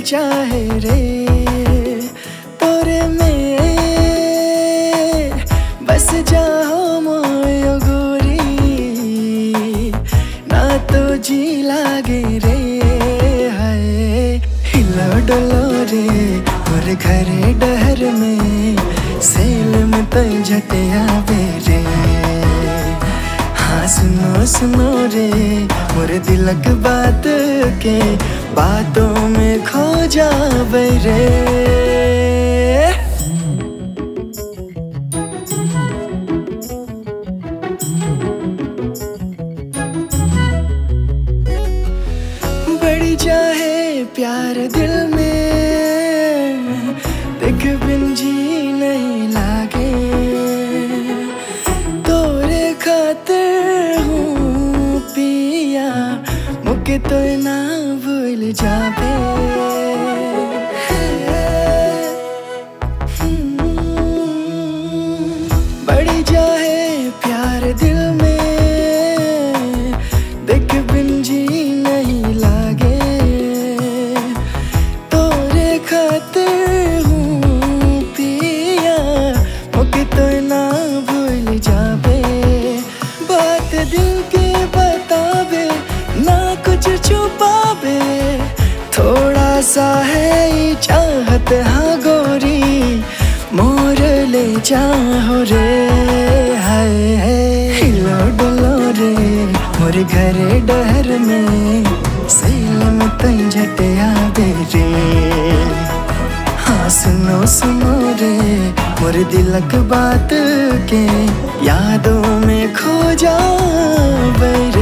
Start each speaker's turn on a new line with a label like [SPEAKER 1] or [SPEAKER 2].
[SPEAKER 1] चाहे रे तोरे में बस जाओ मोयो गोरी ना तो जी लागे रे हाय हिलो डोलो रे और घरे डहर में सेल में तो झटिया बेरे हाँ सुनो सुनो रे मोरे दिलक बात के बातों में खो जावे रे बढ़ी जाए प्यार दिल में देख बिन जी नहीं लागे तोरे खातिर हूँ पिया मुके तो ना भूल जावे बढ़ी जाए प्यार दिल में देख बिन जी नहीं लागे तोरे खातिर हूँ पिया मुके तो ना भूल जावे बात दिल के बतावे ना कुछ छुपावे थोड़ा सा है चाहत हाँ गोरी मोर ले जाओ रे हाय हिलो डोलो रे मोर घरे डहर में सेल में तई झटिया बेरे हाँ सुनो सुनो रे मोर दिलक बात के यादों में खो जाओ